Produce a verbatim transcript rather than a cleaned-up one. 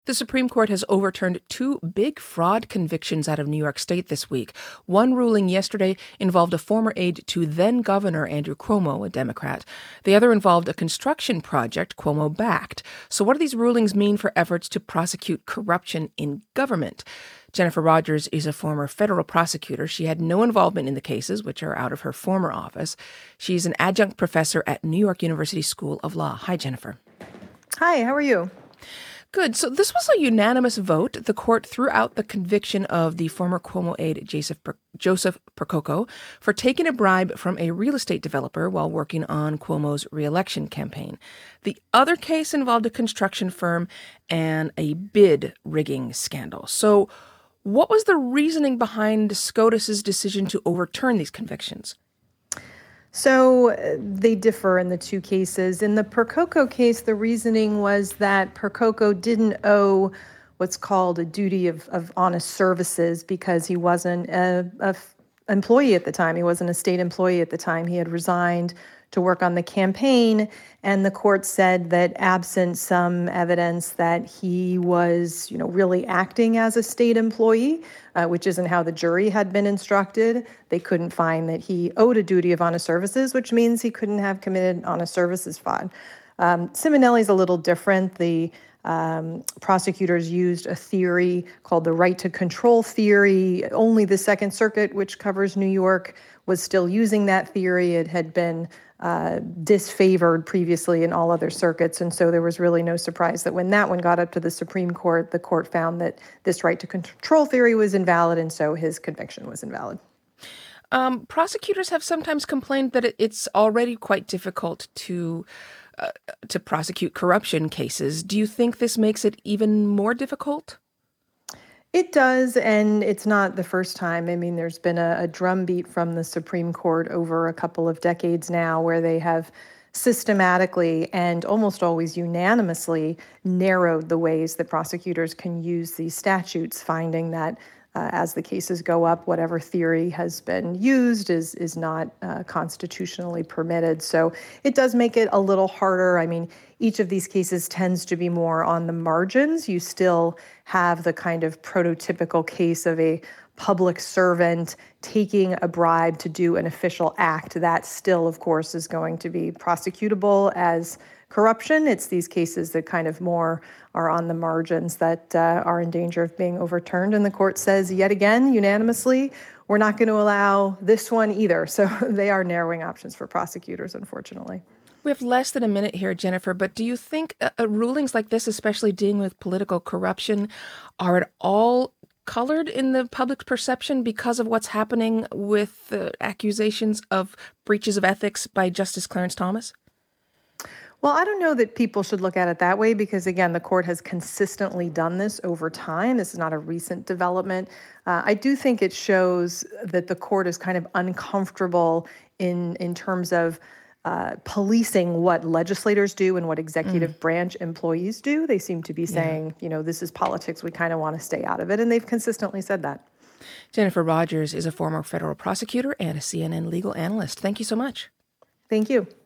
The Supreme Court has overturned two big fraud convictions out of New York State this week. One ruling yesterday involved a former aide to then Governor Andrew Cuomo, a Democrat. The other involved a construction project Cuomo backed. So what do these rulings mean for efforts to prosecute corruption in government? Jennifer Rogers is a former federal prosecutor. She had no involvement in the cases, which are out of her former office. She's an adjunct professor at New York University School of Law. Hi, Jennifer. Hi, how are you? Good. So this was a unanimous vote. The court threw out the conviction of the former Cuomo aide, Joseph, per- Joseph Percoco, for taking a bribe from a real estate developer while working on Cuomo's reelection campaign. The other case involved a construction firm and a bid rigging scandal. So what was the reasoning behind SCOTUS's decision to overturn these convictions? So uh, they differ in the two cases. In the Percoco case, the reasoning was that Percoco didn't owe what's called a duty of, of honest services because he wasn't a, a f- employee at the time. He wasn't a state employee at the time. He had resigned to work on the campaign, and the court said that absent some evidence that he was, you know, really acting as a state employee, uh, which isn't how the jury had been instructed, they couldn't find that he owed a duty of honest services, which means he couldn't have committed honest services fraud. Um, Simonelli's a little different. The Um, prosecutors used a theory called the right to control theory. Only the Second Circuit, which covers New York, was still using that theory. It had been uh, disfavored previously in all other circuits, and so there was really no surprise that when that one got up to the Supreme Court, the court found that this right to control theory was invalid, and so his conviction was invalid. Um, prosecutors have sometimes complained that it- it's already quite difficult to uh, to prosecute corruption cases. Do you think this makes it even more difficult? It does, and it's not the first time. I mean, there's been a, a drumbeat from the Supreme Court over a couple of decades now where they have systematically and almost always unanimously narrowed the ways that prosecutors can use these statutes, finding that uh, as the cases go up, whatever theory has been used is is not uh, constitutionally permitted. So it does make it a little harder. I mean, each of these cases tends to be more on the margins. You still have the kind of prototypical case of a public servant taking a bribe to do an official act. That still, of course, is going to be prosecutable as corruption. It's these cases that kind of more are on the margins that uh, are in danger of being overturned. And the court says yet again, unanimously, we're not going to allow this one either. So they are narrowing options for prosecutors, unfortunately. We have less than a minute here, Jennifer, but do you think uh, uh, rulings like this, especially dealing with political corruption, are at all colored in the public perception because of what's happening with the accusations of breaches of ethics by Justice Clarence Thomas? Well, I don't know that people should look at it that way because, again, the court has consistently done this over time. This is not a recent development. Uh, I do think it shows that the court is kind of uncomfortable in in terms of uh, policing what legislators do and what executive mm. branch employees do. They seem to be saying, yeah. you know, this is politics. We kind of want to stay out of it. And they've consistently said that. Jennifer Rogers is a former federal prosecutor and a C N N legal analyst. Thank you so much. Thank you.